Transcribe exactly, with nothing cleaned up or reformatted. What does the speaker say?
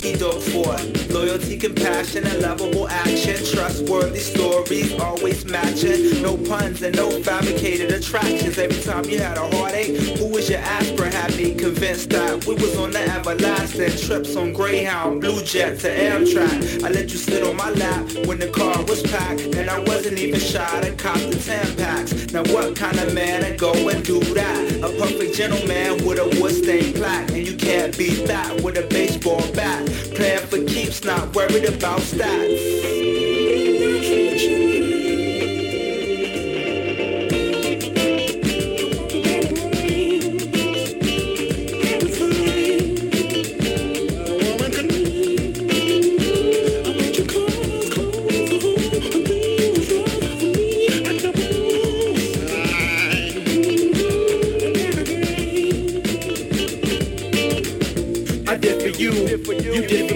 He dope for loyalty, compassion, and lovable action. Trustworthy stories, always matching. No puns and no fabricated attractions. Every time you had a heartache, who was your aspirin? Had me convinced that we was on the everlasting. Trips on Greyhound, Blue Jet to Amtrak. I let you sit on my lap when the car was packed, and I wasn't even shy to cop the ten packs. Now what kind of man would go and do that? A perfect gentleman with a wood stained plaque, and you can't beat that with a baseball bat. Playing for keeps, not worried about stats.